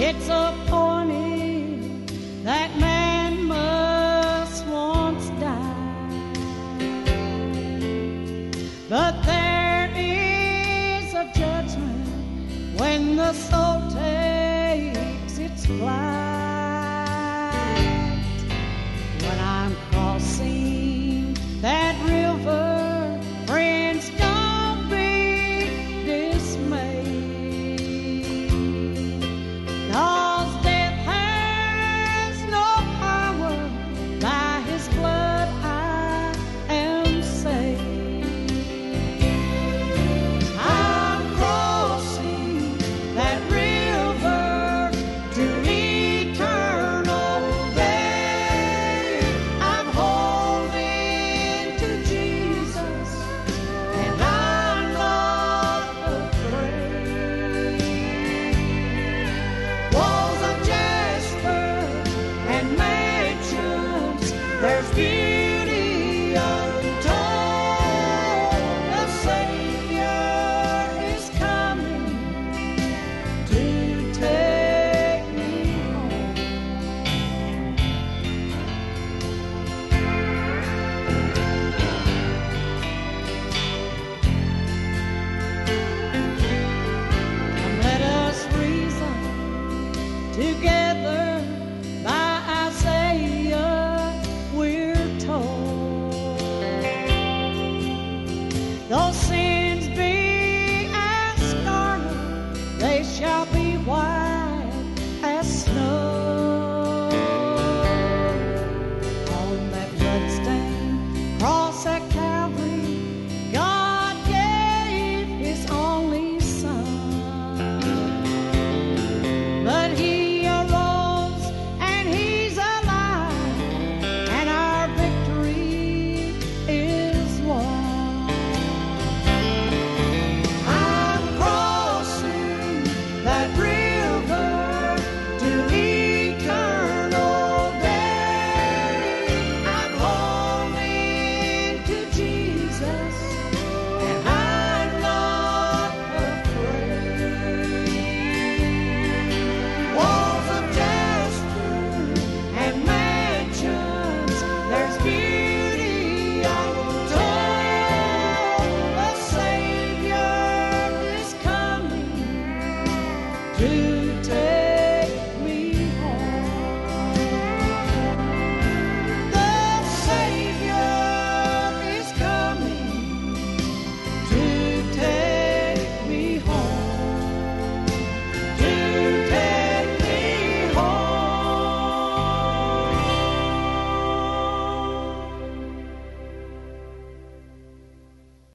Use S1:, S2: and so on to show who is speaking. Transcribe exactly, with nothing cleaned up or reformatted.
S1: It's appointed that man must once die, but there is a judgment when the soul takes its flight. When I'm crossing that river, friends, don't be dismayed, 'cause death has no power. By his blood I am saved. I'm crossing that river to eternal bay. I'm holding to Jesus, and I'm not afraid. Walls of jasper and mansions, there's beauty untold. The Savior is coming to take me home. Come, let us reason together